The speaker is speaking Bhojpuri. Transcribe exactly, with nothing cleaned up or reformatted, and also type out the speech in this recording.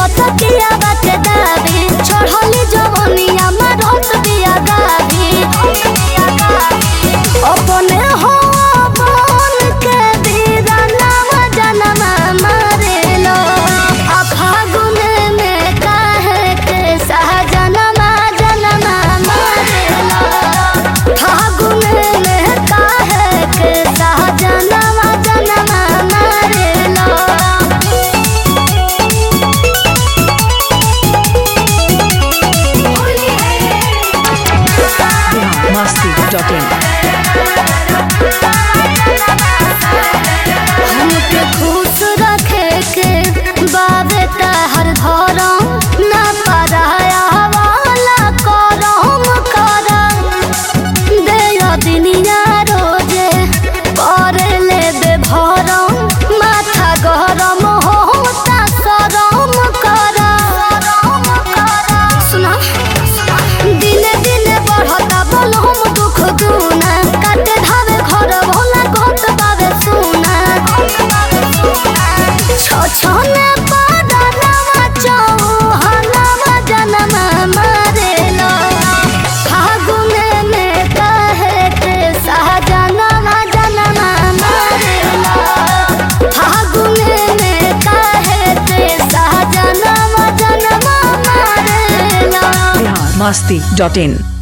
तकिया बाटे दाबी चढ़ली जवनिया मारत बिया गाबी अपने हो बन के दीवाना जनमा मारेलो आ फागुन में काहे के सहजनमा जनमा मारेलो फागुन में काहे के सहजनमा जनमा मारेलो मस्ती डॉट इन। हमके खुश रखे के बाबे हर धरम ना पराया वाला करम करम दे दिनिया रोजे करे ले दे भरम माथा गरम होता सरम करम सुना दिने दिने बढ़ता बलहम दुख दूना काटे धावे घर भोला घट बावे सुना छछने पादनवा चौहनवा जनमा मारेलो फागुन में काहे के सहजनवा जनमा मारेलो फागुन में काहे के सहजनवा जनमा मारेलो मस्ती डॉट इन।